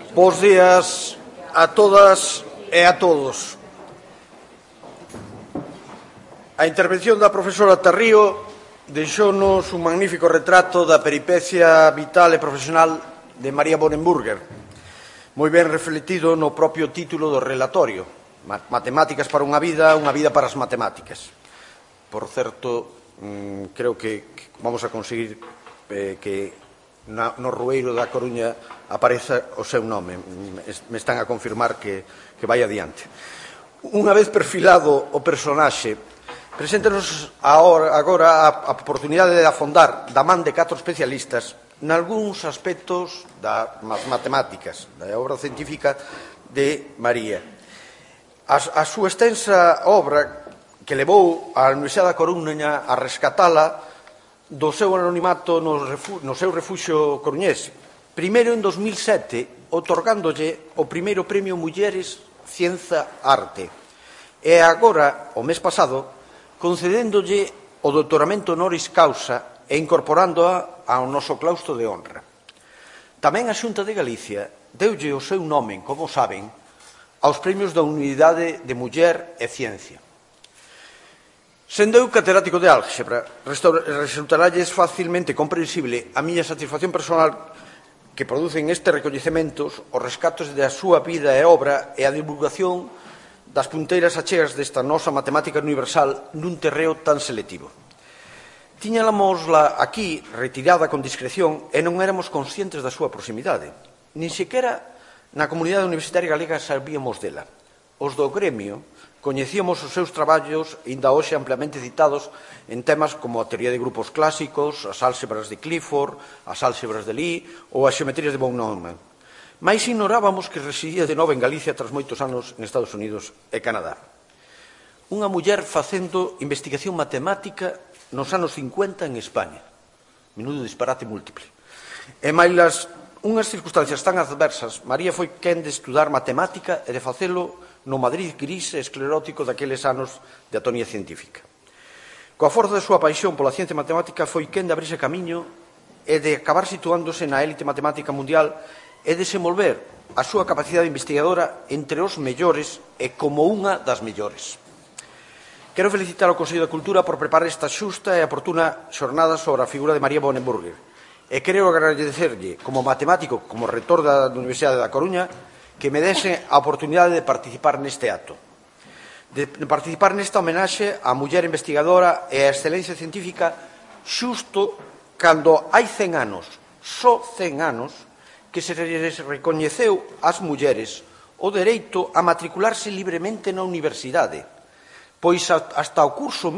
Bos días a todas e a todos. A intervención da profesora Tarrío deixounos un magnífico retrato da peripecia vital e profesional de María Bonenburger, moi ben refletido no propio título do relatorio, Matemáticas para unha vida para as matemáticas. Por certo, creo que vamos a conseguir que no Rueiro da Coruña apareza o seu nome. Me están a confirmar que vai adiante. Unha vez perfilado o personaxe, preséntanos agora a oportunidade de afondar da man de 4 especialistas nalgúns aspectos das matemáticas, da obra científica de María. A súa extensa obra que levou a Universidade da Coruña a rescatala do seu anonimato no seu refuxio coruñés. Primeiro, en 2007, otorgándolle o primeiro premio Mulleres Cienza Arte. E agora, o mes pasado, concedéndolle o doutoramento honoris causa e incorporándoa ao noso claustro de honra. Tamén a Xunta de Galicia deulle o seu nome, como saben, aos premios da Unidade de Muller e Ciencia. Sendo eu catedrático de álgebra, resultaralles facilmente comprensible a miña satisfacción personal que producen estes recoñecementos, os rescatos da súa vida e obra e a divulgación das punteiras achegas desta nosa matemática universal nun terreo tan selectivo. Tiñámosla aquí retirada con discreción e non éramos conscientes da súa proximidade. Nin sequera na comunidade universitaria galega sabíamos dela. Os do gremio coñecíamos os seus traballos ainda hoxe ampliamente citados en temas como a teoría de grupos clásicos, as álgebras de Clifford, as álgebras de Lie ou as xeometrías de von Neumann. Mais ignorábamos que residía de novo en Galicia tras moitos anos en Estados Unidos e Canadá. Unha muller facendo investigación matemática nos anos 50 en España. Menudo disparate múltiple. E máis unhas circunstancias tan adversas, María foi quen de estudar matemática e de facelo no Madrid gris e esclerótico daqueles anos de atonía científica. Coa forza da súa paixón pola ciencia matemática foi quen de abrirse camiño e de acabar situándose na élite matemática mundial e desenvolver a súa capacidade investigadora entre os mellores e como unha das mellores. Quero felicitar ao Consello da Cultura por preparar esta xusta e oportuna xornada sobre a figura de María Bonenburger e quero agradecerlle como matemático, como rector da Universidade da Coruña, que me dese a oportunidade de participar neste acto, de participar nesta homenaxe á muller investigadora e á excelencia científica xusto cando hai 100 anos, só 100 anos, que se recoñeceu ás mulleres o dereito a matricularse libremente na universidade, pois hasta o curso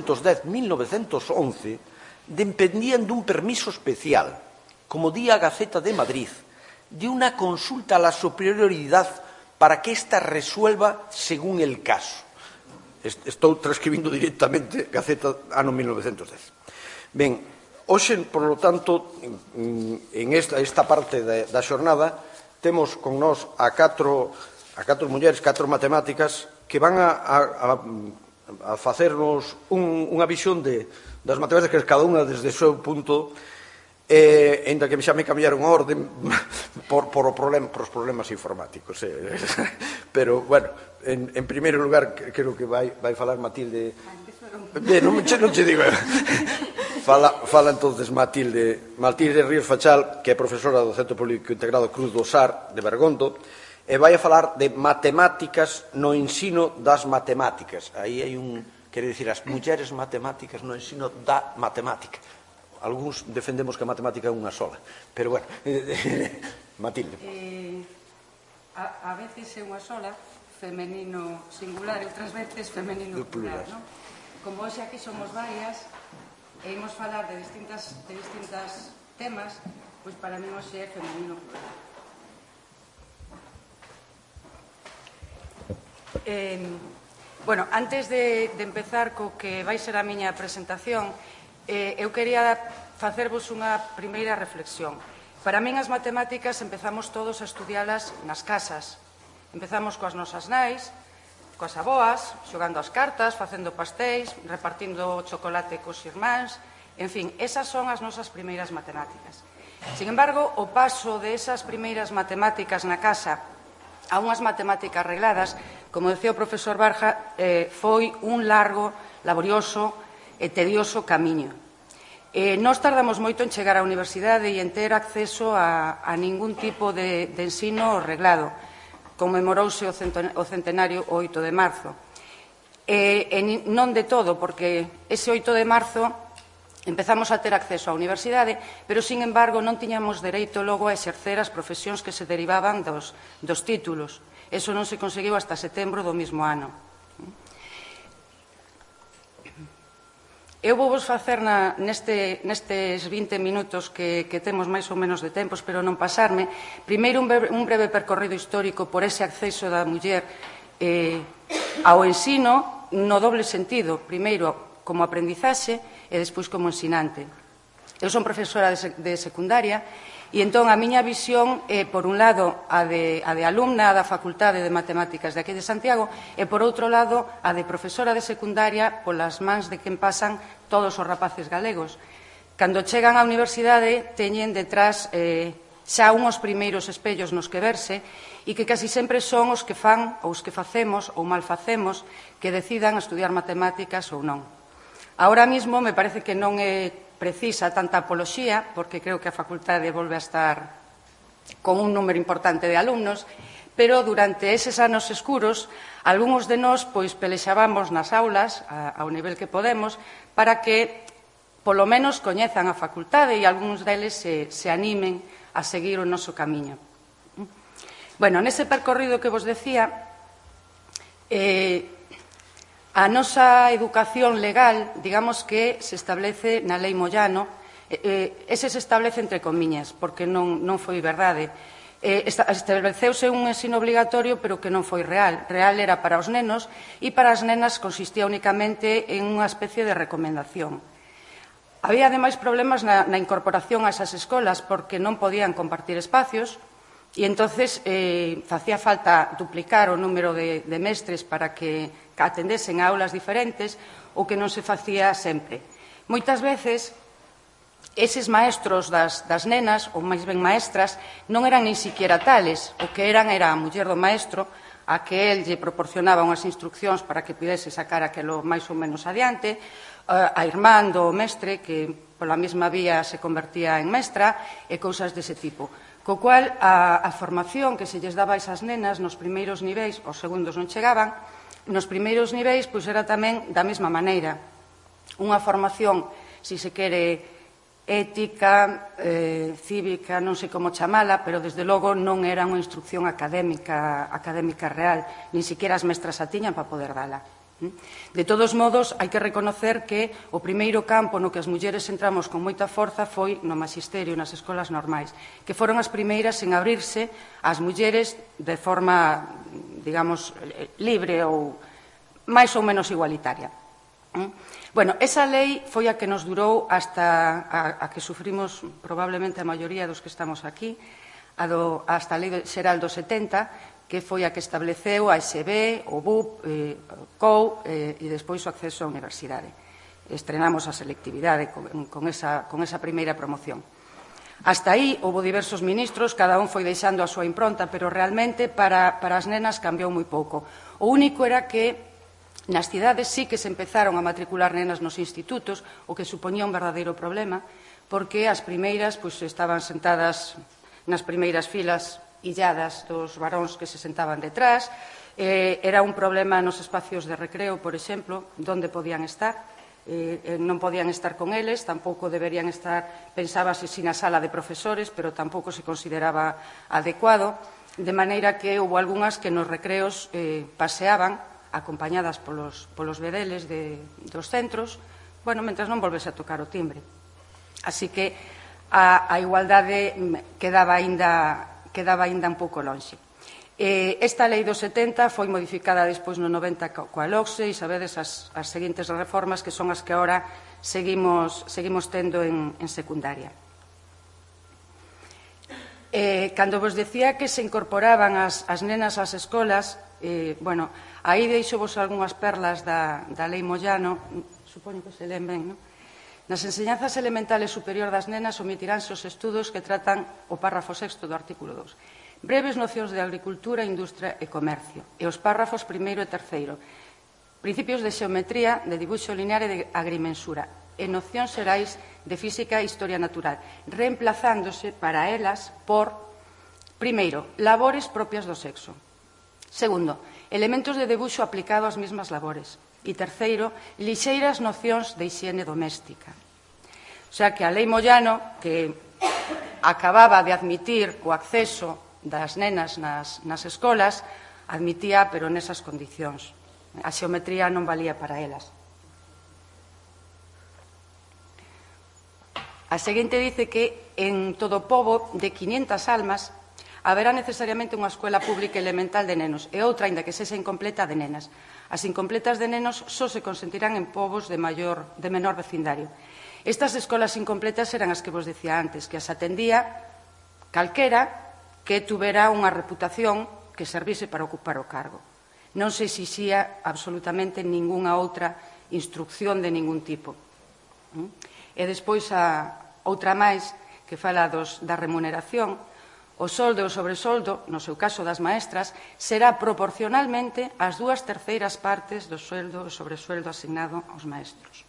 1910-1911 dependían dun permiso especial, como di a Gaceta de Madrid, de una consulta a la superioridad para que ésta resuelva según el caso. Estou transcribindo directamente Gaceta ano 1910. Ben, hoxe, por lo tanto, en esta parte da xornada, temos con nós a catro mulleres, 4 matemáticas, que van a facernos unha visión das matemáticas, cada unha desde o seu punto, ainda que xa me cambiaron a orden por os problemas informáticos. Pero, bueno, en primeiro lugar, creo que vai falar Matilde. Non che digo. Fala entonces Matilde Ríos Fachal, que é profesora do Centro Público Integrado Cruz do Sar de Bergondo, e vai a falar de matemáticas no ensino das matemáticas. Aí hai quere dicir, as mulleres matemáticas no ensino da matemática. Algúns defendemos que a matemática é unha sola, pero, bueno, Matilde. A veces é unha sola, femenino singular, e outras veces femenino plural, non? Como hoxe aquí somos varias, e imos falar de distintas temas, pois para mí hoxe é femenino plural. Bueno, antes de empezar co que vai ser a miña presentación, eu quería facervos unha primeira reflexión. Para min as matemáticas empezamos todos a estudialas nas casas. Empezamos coas nosas nais, coas aboas, xogando as cartas, facendo pastéis, repartindo chocolate cos irmáns. En fin, esas son as nosas primeiras matemáticas. Sin embargo, o paso de esas primeiras matemáticas na casa a unhas matemáticas regladas, como decía o profesor Barja, foi un largo, laborioso e tedioso camiño. Nós tardamos moito en chegar á universidade e en ter acceso a ningún tipo de ensino reglado. Conmemorouse o centenario o 8 de marzo. Non de todo, porque ese 8 de marzo empezamos a ter acceso á universidade, pero, sin embargo, non tiñamos dereito logo a exercer as profesións que se derivaban dos títulos. Eso non se conseguiu hasta setembro do mesmo ano. Eu vou vos facer nestes 20 minutos que temos máis ou menos de tempo, espero non pasarme, primeiro un breve percorrido histórico por ese acceso da muller ao ensino no doble sentido, primeiro como aprendizaxe e despois como ensinante. Eu son profesora de secundaria e entón a miña visión é, por un lado, a de alumna da Facultade de Matemáticas de aquí de Santiago e, por outro lado, a de profesora de secundaria polas mans de quen pasan todos os rapaces galegos. Cando chegan á universidade teñen detrás xa unhos primeiros espellos nos que verse e que casi sempre son os que fan ou os que facemos ou mal facemos que decidan estudiar matemáticas ou non. Ahora mismo me parece que non é precisa tanta apoloxía, porque creo que a facultade volve a estar con un número importante de alumnos, pero durante eses anos escuros, algúns de nós pelexábamos nas aulas, ao nivel que podemos, para que, polo menos, coñezan a facultade e algúns deles se animen a seguir o noso camiño. Bueno, nese percorrido que vos decía, a nosa educación legal, digamos que se establece na Lei Moyano, ese se establece entre comiñas, porque non foi verdade. Estableceuse un ensino obligatorio, pero que non foi real. Real era para os nenos e para as nenas consistía únicamente en unha especie de recomendación. Había, ademais, problemas na incorporación a esas escolas, porque non podían compartir espacios, e entonces facía falta duplicar o número de mestres para que atendesen a aulas diferentes, o que non se facía sempre. Moitas veces, eses maestros das nenas, ou máis ben maestras, non eran nin siquiera tales. O que eran era a muller do maestro, a que el lle proporcionaba unhas instruccións para que pudese sacar aquelo máis ou menos adiante, a irmán do mestre, que pola mesma vía se convertía en mestra, e cousas dese tipo. Co cual, a formación que se lles daba a esas nenas nos primeiros niveis, os segundos non chegaban, nos primeiros niveis era tamén da mesma maneira. Unha formación, se se quere, ética, cívica, non sei como chamala, pero desde logo non era unha instrucción académica real, nin siquiera as mestras a tiñan para poder dala. De todos modos, hai que reconocer que o primeiro campo no que as mulleres entramos con moita forza foi no magisterio, nas escolas normais, que foron as primeiras en abrirse ás mulleres de forma, digamos, libre ou máis ou menos igualitaria. Bueno, esa lei foi a que nos durou hasta a que sufrimos probablemente a maioría dos que estamos aquí, hasta a Lei Xeral do 70, que foi a que estableceu a ESB, o BUP, o COU e despois o acceso á universidade. Estrenamos a selectividade con esa primeira promoción. Hasta aí houve diversos ministros, cada un foi deixando a súa impronta, pero realmente para as nenas cambiou moi pouco. O único era que nas cidades sí que se empezaron a matricular nenas nos institutos, o que supoñía un verdadeiro problema, porque as primeiras estaban sentadas nas primeiras filas illadas dos varóns que se sentaban detrás. Era un problema nos espacios de recreo, por exemplo, onde podían estar. Non podían estar con eles, tampouco deberían estar, pensábase, si na sala de profesores, pero tampouco se consideraba adecuado, de maneira que houve algunhas que nos recreos paseaban, acompañadas polos vedeles dos centros, mentras non volvese a tocar o timbre. Así que a igualdade quedaba aínda un pouco lonxe. Esta lei do 70 foi modificada despois no 90 coa LOCSE e sabedes as seguintes reformas que son as que agora seguimos tendo en secundaria. Cando vos decía que se incorporaban as nenas ás escolas, aí deixo vos algunhas perlas da lei Moyano, supoño que se leen ben, non? Nas enseñanzas elementales superior das nenas omitiránse os estudos que tratan o párrafo 6 do artículo 2. Breves nocións de agricultura, industria e comercio. E os párrafos primeiro e terceiro. Principios de xeometría, de dibuixo linear e de agrimensura. E nocións xerais de física e historia natural, reemplazándose para elas por, primeiro, labores propias do sexo. Segundo, elementos de debuxo aplicado ás mesmas labores. E terceiro, lixeiras nocións de hixiene doméstica. O sea que a Lei Moyano, que acababa de admitir o acceso das nenas nas escolas, admitía, pero nesas condicións. A xeometría non valía para elas. A seguinte dice que en todo o pobo de 500 almas haberá necesariamente unha escola pública elemental de nenos e outra, aínda que sexa incompleta, de nenas. As incompletas de nenos só se consentirán en povos de menor vecindario. Estas escolas incompletas eran as que vos dicía antes, que as atendía calquera que tuvera unha reputación que servise para ocupar o cargo. Non se exixía absolutamente ningunha outra instrucción de ningún tipo. E despois outra máis que fala da remuneración. O soldo e o sobresoldo, no seu caso das maestras, será proporcionalmente ás 2/3 partes do sueldo e sobresueldo asignado aos maestros.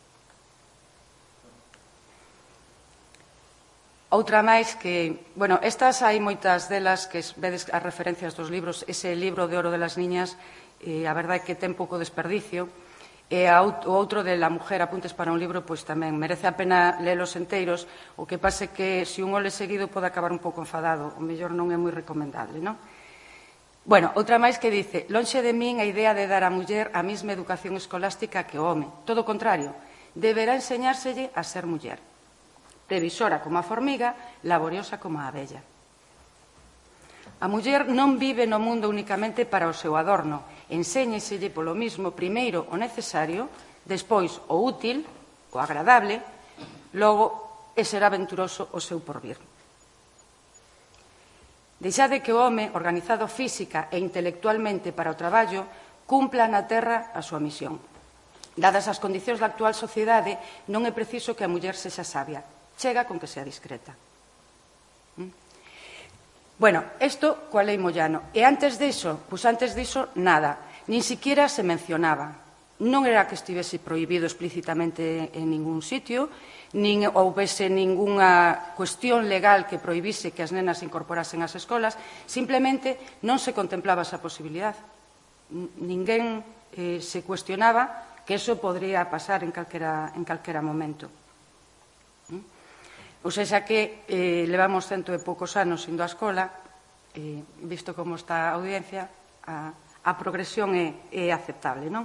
Outra máis que, bueno, estas hai moitas delas que vedes as referencias dos libros, ese libro de oro de las niñas, a verdade é que ten pouco desperdicio, e o outro de La mujer, apuntes para un libro, pois tamén merece a pena lelos enteiros, o que pase que se un o le seguido pode acabar un pouco enfadado, o mellor non é moi recomendable, non? Bueno, outra máis que dice, lonxe de min a idea de dar á muller a mesma educación escolástica que o home, todo o contrario, deberá enseñárselle a ser muller, previsora como a formiga, laboriosa como a abella. A muller non vive no mundo únicamente para o seu adorno, enséñeselle polo mismo primeiro o necesario, despois o útil, o agradable, logo e será venturoso o seu porvir. Deixade que o home, organizado física e intelectualmente para o traballo, cumpla na terra a súa misión. Dadas as condicións da actual sociedade, non é preciso que a muller sexa sabia, chega con que sea discreta. Bueno, isto coa Lei Moyano. E antes diso, nada. Nin siquiera se mencionaba. Non era que estivese prohibido explícitamente en ningún sitio, nin houvese ningunha cuestión legal que prohibise que as nenas se incorporasen ás escolas, simplemente non se contemplaba esa posibilidad. Ninguén se cuestionaba que eso podría pasar en calquera momento. Ou seja que levamos 100 e poucos anos indo á escola, visto como está a audiencia, a progresión é aceptable, non?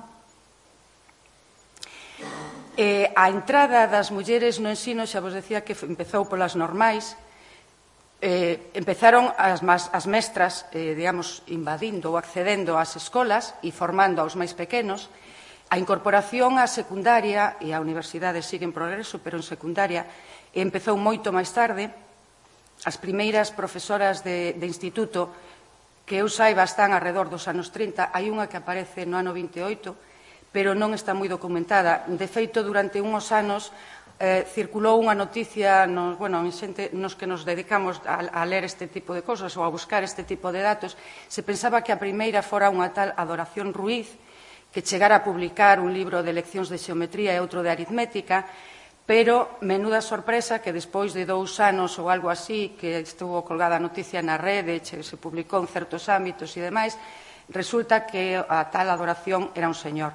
A entrada das mulleres no ensino, xa vos decía que empezou polas normais, empezaron as mestras, digamos, invadindo ou accedendo ás escolas e formando aos máis pequenos. A incorporación á secundaria e á universidade sigue en progreso, pero en secundaria empezou moito máis tarde. As primeiras profesoras de instituto que eu saiba están alrededor dos anos 30. Hai unha que aparece no ano 28, pero non está moi documentada. De feito, durante unhos anos circulou unha noticia nos que nos dedicamos a ler este tipo de cosas ou a buscar este tipo de datos. Se pensaba que a primeira fora unha tal Adoración Ruiz, que chegara a publicar un libro de leccións de xeometría e outro de aritmética, pero menuda sorpresa que despois de 2 anos ou algo así, que estuvo colgada a noticia na rede, se publicou en certos ámbitos e demais, resulta que a tal Adoración era un señor.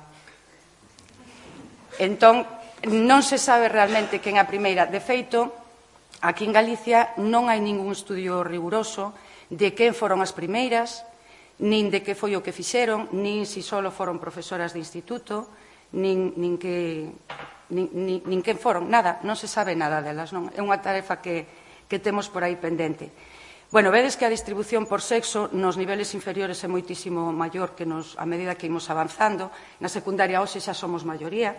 Entón, non se sabe realmente quen é a primeira. De feito, aquí en Galicia non hai ningún estudio riguroso de quen foron as primeiras, nin de que foi o que fixeron, nin se só foron profesoras de instituto, nin quen foron, nada, non se sabe nada delas, non? É unha tarefa que temos por aí pendente. Bueno, vedes que a distribución por sexo nos niveles inferiores é moitísimo maior que a medida que imos avanzando. Na secundaria hoxe xa somos maioría.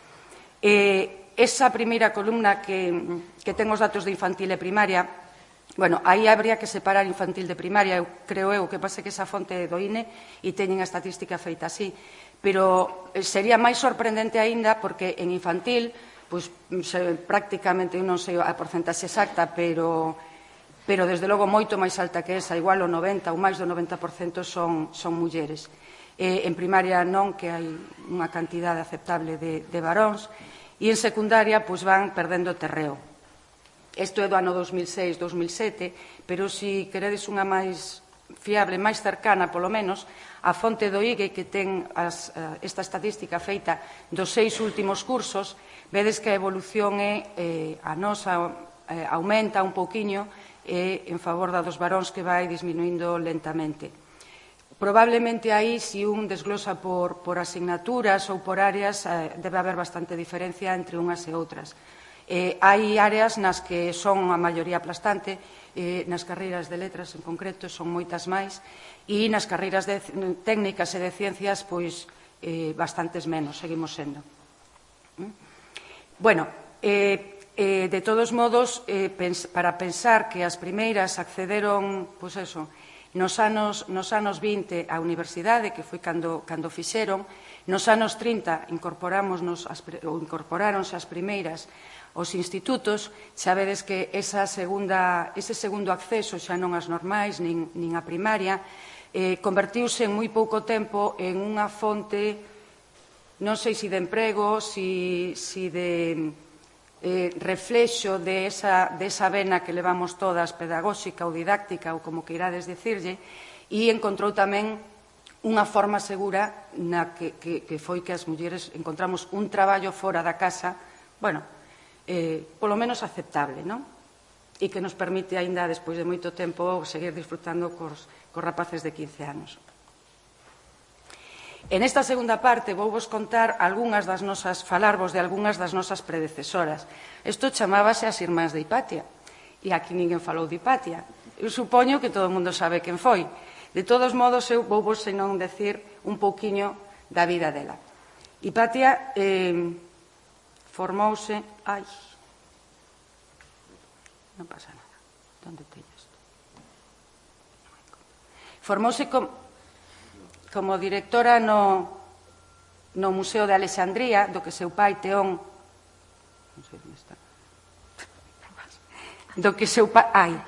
Esa primeira columna que ten os datos de infantil e primaria, bueno, aí habría que separar infantil de primaria, creo eu, que pase que esa fonte é do INE e teñen a estatística feita así. Pero sería máis sorprendente aínda porque en infantil pois prácticamente, non sei a porcentaxe exacta, pero desde logo moito máis alta que esa, igual o 90% ou máis do 90% son mulleres. En primaria non, que hai unha cantidade aceptable de varóns, e en secundaria pois van perdendo terreo. Isto é do ano 2006-2007, pero se queredes unha máis fiable, máis cercana, polo menos, a fonte do IGE, que ten esta estadística feita dos 6 últimos cursos, vedes que a evolución a nosa aumenta un pouquiño en favor da dos varóns, que vai disminuindo lentamente. Probablemente aí, se un desglosa por asignaturas ou por áreas, debe haber bastante diferencia entre unhas e outras. Hai áreas nas que son a maioría aplastante, nas carreiras de letras en concreto son moitas máis, e nas carreiras técnicas e de ciencias, pois, bastantes menos, seguimos sendo. Bueno, de todos modos, para pensar que as primeiras accederon, pois eso, nos anos 20 á universidade, que foi cando fixeron, nos anos 30 incorporáronse as primeiras os institutos, xa vedes que ese segundo acceso, xa non as normais, nin a primaria, convertiuse en moi pouco tempo en unha fonte, non sei se de emprego, se de reflexo de esa vena que levamos todas, pedagóxica ou didáctica, ou como queirades dicirlle, e encontrou tamén unha forma segura na que foi que as mulleres encontramos un traballo fora da casa, bueno, polo menos aceptable, non? E que nos permite, aínda despois de moito tempo, seguir disfrutando cos rapaces de 15 anos. En esta segunda parte vouvos contar falarvos de algunhas das nosas predecesoras. Isto chamábase as Irmás de Hipatia, e aquí ninguén falou de Hipatia. Eu supoño que todo o mundo sabe quen foi. De todos modos, eu vouvos senón decir un pouquiño da vida dela. Hipatia formouse... Ai, non pasa nada. Onde teño isto? Formouse como directora no Museo de Alexandría, do que seu pai, Teón... Non sei onde está. Do que seu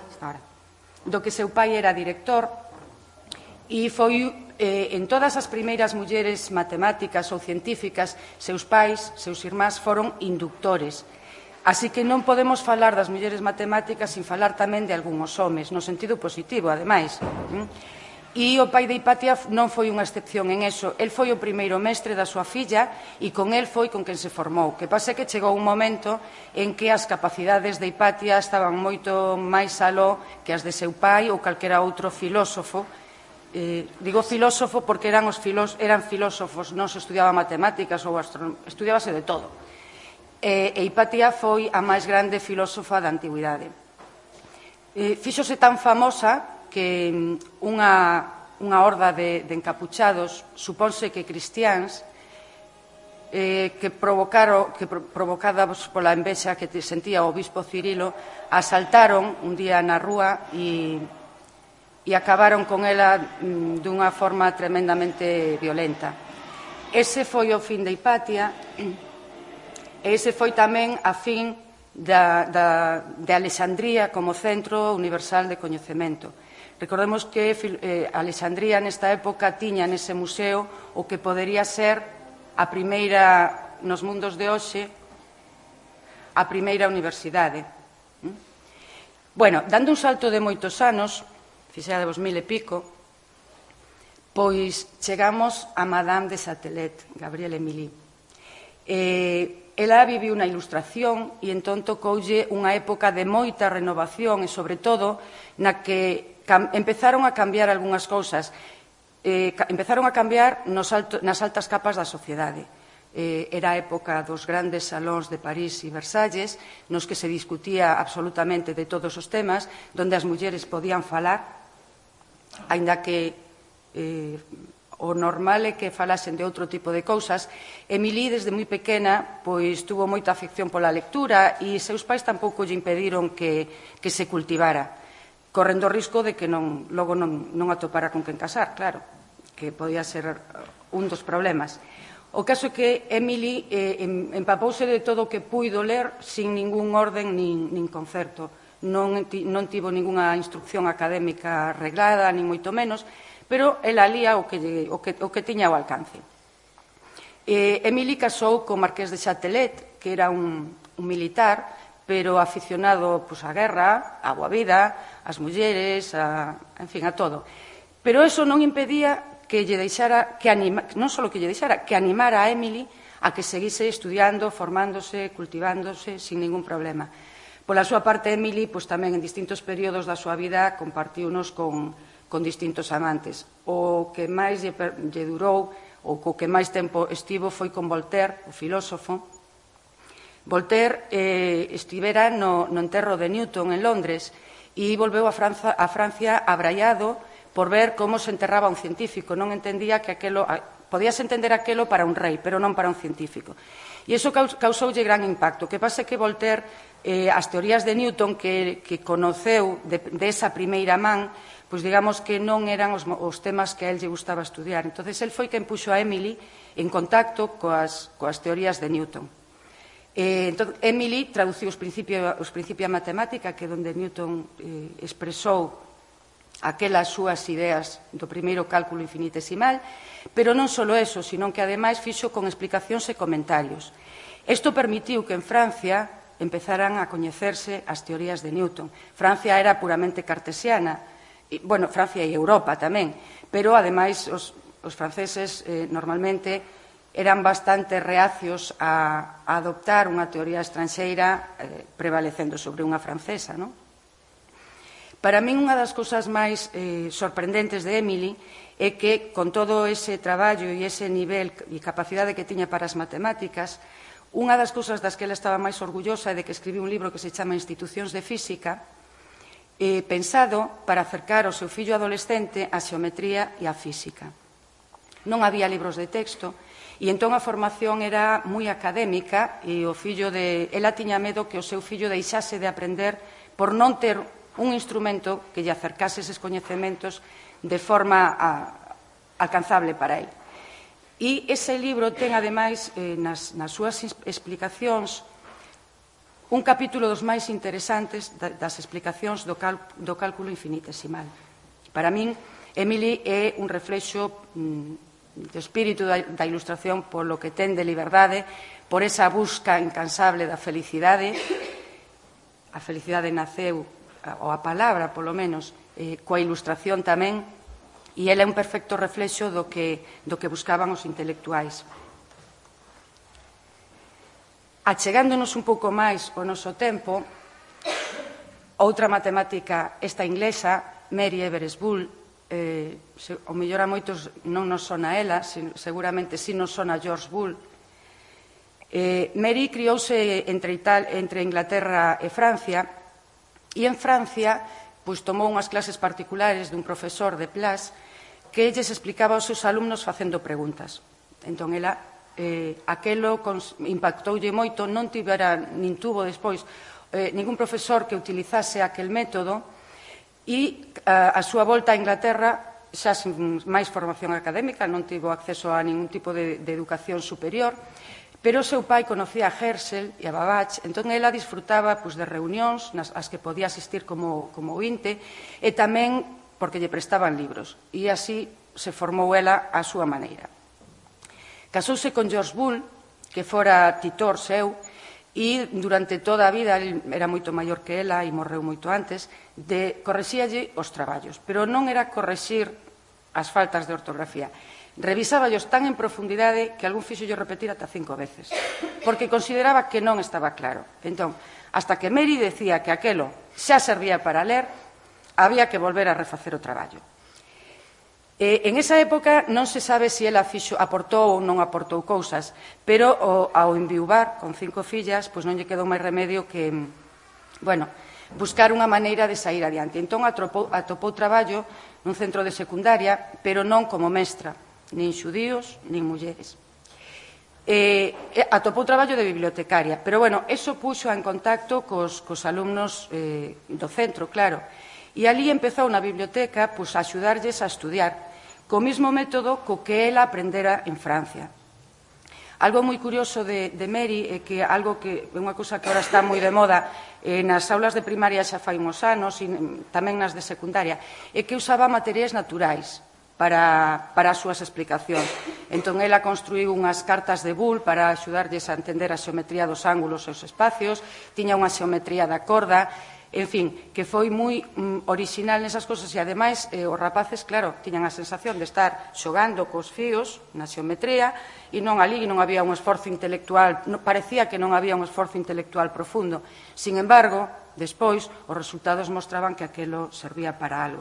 pai era director, e foi en todas as primeiras mulleres matemáticas ou científicas, seus pais, seus irmás, foron inductores. Así que non podemos falar das mulleres matemáticas sin falar tamén de algúns homes, no sentido positivo, ademais. E o pai de Hipatia non foi unha excepción en eso. El foi o primeiro mestre da súa filla e con el foi con quen se formou. Que pasa que chegou un momento en que as capacidades de Hipatia estaban moito máis aló que as de seu pai ou calquera outro filósofo. Digo filósofo porque eran filósofos, non se estudiaba matemáticas ou estudiábase de todo. E Hipatia foi a máis grande filósofa da antigüidade. Fíxose tan famosa que unha horda de encapuchados, supónse que cristiáns, que provocados pola envexa que sentía o obispo Cirilo, asaltaron un día na rúa e acabaron con ela dunha forma tremendamente violenta. Ese foi o fin de Hipatia, e ese foi tamén a fin de Alexandría como centro universal de coñecemento. Recordemos que Alexandría nesta época tiña nese museo o que podería ser a primeira, nos mundos de hoxe, a primeira universidade. Bueno, dando un salto de moitos anos, fixadevos 1000 e pico, pois chegamos a Madame de Châtelet, Gabrielle Émilie. Ela viviu na Ilustración e entón tocoulle unha época de moita renovación e, sobre todo, na que empezaron a cambiar algunhas cousas. Empezaron a cambiar nas altas capas da sociedade. Era a época dos grandes salóns de París e Versalles, nos que se discutía absolutamente de todos os temas, donde as mulleres podían falar, aínda que o normal é que falasen de outro tipo de cousas. Émilie, desde moi pequena, pois tuvo moita afección pola lectura e seus pais tampouco lle impediron que se cultivara, correndo o risco de que logo non atopara con quen casar, claro, que podía ser un dos problemas. O caso é que Emily empapouse de todo o que puido ler sin ningún orden nin concerto. Non tivo ninguna instrucción académica reglada, nin moito menos, pero ela lía o que tiña ao alcance. Emily casou co marqués de Châtelet, que era un militar, pero aficionado á guerra, á boa vida, ás mulleres, en fin, a todo. Pero eso non impedía que lle deixara, non só que lle deixara, que animara a Emily a que seguise estudiando, formándose, cultivándose, sin ningún problema. Pola súa parte, Emily, tamén en distintos períodos da súa vida compartiunos con distintos amantes. O que máis lle durou, ou co que máis tempo estivo, foi con Voltaire, o filósofo. Voltaire estivera no enterro de Newton en Londres e volveu a Francia abraiado por ver como se enterraba un científico. Non entendía que aquelo... Podíase entender aquelo para un rei, pero non para un científico. E iso causoulle gran impacto. O que pasa é que Voltaire, as teorías de Newton que conoceu desa primeira man, pois digamos que non eran os temas que a él lle gustaba estudiar. Entón, el foi quen puxo a Emily en contacto coas teorías de Newton. Entón, Emily traduciu os Principia Matemática, que é onde Newton expresou aquelas súas ideas do primeiro cálculo infinitesimal, pero non só eso, sino que ademais fixo con explicacións e comentarios. Isto permitiu que en Francia empezaran a coñecerse as teorías de Newton. Francia era puramente cartesiana, bueno, Francia e Europa tamén, pero ademais os franceses normalmente eran bastante reacios a adoptar unha teoría estranxeira prevalecendo sobre unha francesa, non? Para min, unha das cousas máis sorprendentes de Emily é que, con todo ese traballo e ese nivel e capacidade que tiña para as matemáticas, unha das cousas das que ela estaba máis orgullosa é de que escribiu un libro que se chama Institucións de Física, pensado para acercar ao seu fillo adolescente a xeometría e a física. Non había libros de texto, e entón a formación era moi académica, e ela tiña medo que o seu fillo deixase de aprender por non ter un instrumento que lle acercase eses coñecementos de forma alcanzable para él. E ese libro ten, ademais, nas súas explicacións, un capítulo dos máis interesantes das explicacións do cálculo infinitesimal. Para min, Emily é un reflexo do espírito da ilustración polo que ten de liberdade, por esa busca incansable da felicidade. A felicidade naceu, ou a palabra, polo menos, coa ilustración tamén, e ela é un perfecto reflexo do que buscaban os intelectuais. Achegándonos un pouco máis ao noso tempo, outra matemática, esta inglesa, Mary Everest Bull, o mellor a moitos non nos sona ela, seguramente si nos sona George Bull. Mary criouse entre Inglaterra e Francia, e en Francia tomou unhas clases particulares dun profesor de Plas que lles explicaba aos seus alumnos facendo preguntas. Entón, ela, aquelo impactoulle moito, non tuvo despois ningún profesor que utilizase aquel método, e a súa volta a Inglaterra, xa sen máis formación académica, non tivo acceso a ningún tipo de educación superior, pero o seu pai conocía a Herschel e a Babbage, entón ela disfrutaba de reunións ás que podía asistir como ointe, e tamén porque lle prestaban libros, e así se formou ela á súa maneira. Casouse con George Bull, que fora titor seu, e durante toda a vida, ele era moito maior que ela e morreu moito antes, correxíalle os traballos, pero non era correxir as faltas de ortografía. Revisáballos tan en profundidade que algún fíxollo repetir ata 5 veces, porque consideraba que non estaba claro. Entón, hasta que Mary decía que aquelo xa servía para ler, había que volver a refacer o traballo. En esa época non se sabe se ela aportou ou non aportou cousas, pero ao enviuvar con 5 fillas, non lle quedou máis remedio que, buscar unha maneira de sair adiante. Entón atopou traballo nun centro de secundaria, pero non como mestra, nin xudíos, nin mulleres. Atopou traballo de bibliotecaria, pero, eso puxo en contacto cos alumnos do centro, claro. E ali empezou na biblioteca a axudarlles a estudiar, co mesmo método co que ela aprendera en Francia. Algo moi curioso de Mary é que algo que é unha cousa que agora está moi de moda nas aulas de primaria xa fai uns anos e tamén nas de secundaria, é que usaba materiais naturais para as súas explicacións. Entón, ela construíu unhas cartas de Boole para axudarlles a entender a xeometría dos ángulos e os espacios, tiña unha xeometría da corda, en fin, que foi moi orixinal nesas cosas e, ademais, os rapaces, claro, tiñan a sensación de estar xogando cos fíos na xeometría e non ali non había un esforzo intelectual, parecía que non había un esforzo intelectual profundo. Sin embargo, despois, os resultados mostraban que aquilo servía para algo.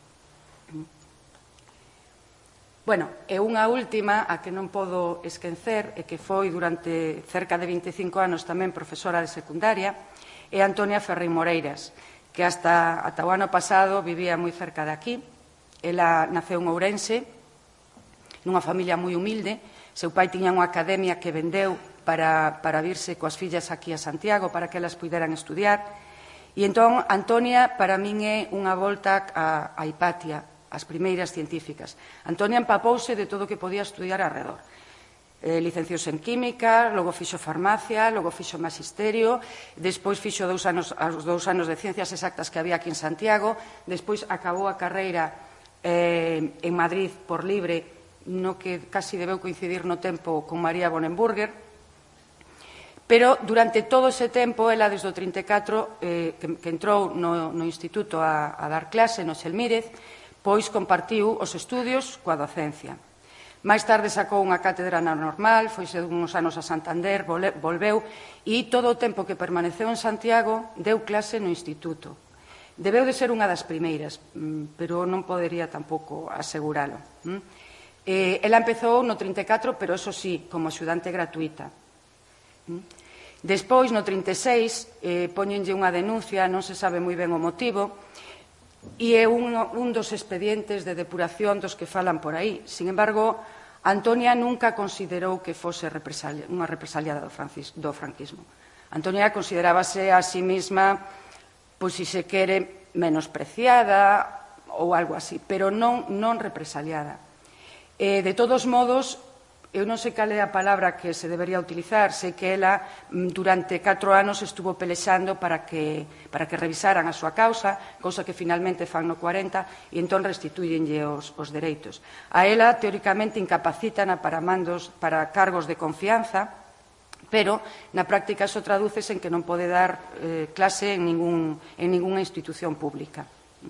Bueno, e unha última, a que non podo esquecer, e que foi durante cerca de 25 anos tamén profesora de secundaria, é Antonia Ferrín Moreiras, que hasta o ano pasado vivía moi cerca de aquí. Ela naceu en Ourense, nunha familia moi humilde. Seu pai tiña unha academia que vendeu para virse coas fillas aquí a Santiago, para que elas puderan estudiar. E entón, Antonia, para min, é unha volta a Hipatia, as primeiras científicas. Antonia empapouse de todo o que podía estudiar arredor. Licenciouse en Química, logo fixo Farmacia, logo fixo Magisterio, despois fixo os 2 anos de Ciencias Exactas que había aquí en Santiago, despois acabou a carreira en Madrid por libre, no que casi debeu coincidir no tempo con María Bonenburger, pero durante todo ese tempo, ela desde o 34, que entrou no instituto a dar clase no Xelmírez, pois compartiu os estudios coa docencia. Máis tarde sacou unha cátedra na Normal, foise uns anos a Santander, volveu, e todo o tempo que permaneceu en Santiago deu clase no instituto. Debeu de ser unha das primeiras, pero non podería tampouco aseguralo. Ela empezou no 34, pero eso sí, como axudante gratuita. Despois, no 36, poñenlle unha denuncia, non se sabe moi ben o motivo, e é un dos expedientes de depuración dos que falan por aí. Sin embargo, Antonia nunca considerou que fose unha represaliada do franquismo. Antonia considerábase a sí mesma, pois, se se quere, menospreciada ou algo así, pero non represaliada. De todos modos, eu non sei cal é a palabra que se debería utilizar, sei que ela durante 4 anos estuvo pelexando para que revisaran a súa causa, cousa que finalmente fan no 40, e entón restituyenlle os dereitos. A ela, teóricamente, incapacítana para cargos de confianza, pero na práctica iso tradúcese en que non pode dar clase en ningunha institución pública.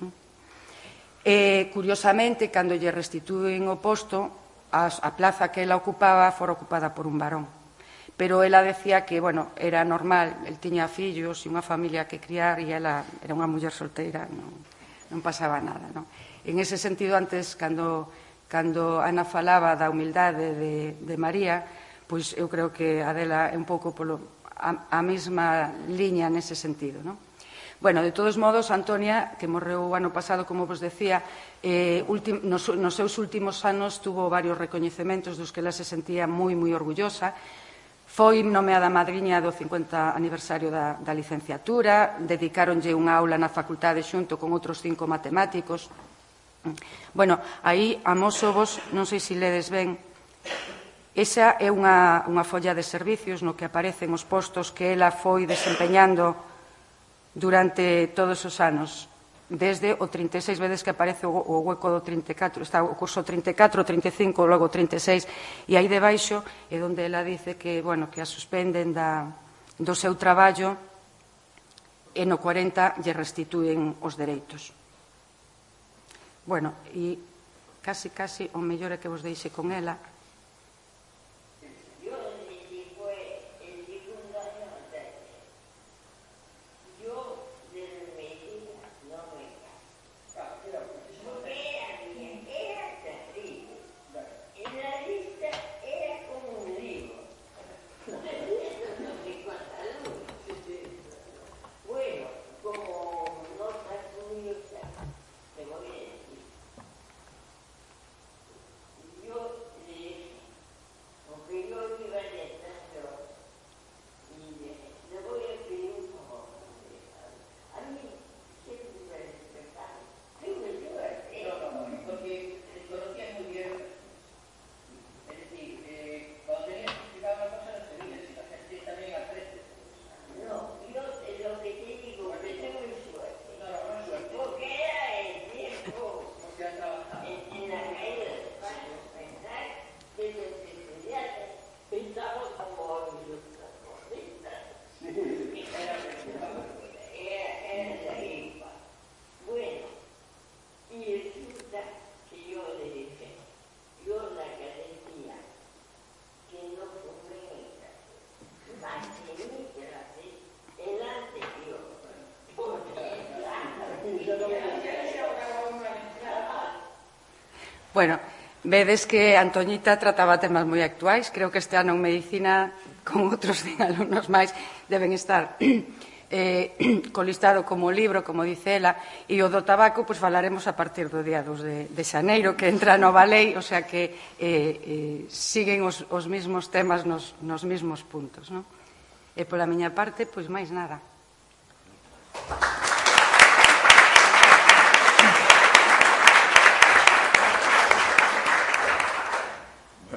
Curiosamente, cando lle restitúen o posto, a plaza que ela ocupaba fora ocupada por un varón. Pero ela decía que, bueno, era normal, el tiña fillos e unha familia que criar e ela era unha muller solteira, non pasaba nada, non? En ese sentido, antes, cando Ana falaba da humildade de María, pois eu creo que a dela é un pouco a mesma liña nese sentido, non? Bueno, de todos modos, Antonia, que morreu o ano pasado, como vos decía, nos seus últimos anos tuvo varios recoñecementos dos que ela se sentía moi orgullosa. Foi nomeada madriña do 50 aniversario da licenciatura, dedicáronlle unha aula na facultade xunto con outros 5 matemáticos. Bueno, aí amósovos, non sei se ledes ben, esa é unha folla de servicios no que aparecen os postos que ela foi desempeñando durante todos os anos, desde o 36 veces que aparece o hueco do 34, está o curso 34, 35, logo 36, e aí debaixo é onde ela dice que, bueno, que a suspenden do seu traballo e no 40 lle restitúen os dereitos. Bueno, e casi o mellor é que vos deixe con ela. Yo Bueno, vedes que Antoñita trataba temas moi actuais. Creo que este ano en Medicina, con outros 100 alumnos máis, deben estar colistado como libro, como dice ela, e o do tabaco, pois falaremos a partir do día 2 de xaneiro, que entra a nova lei, o sea que siguen os mesmos temas nos mesmos puntos, non? E pola miña parte, pois máis nada.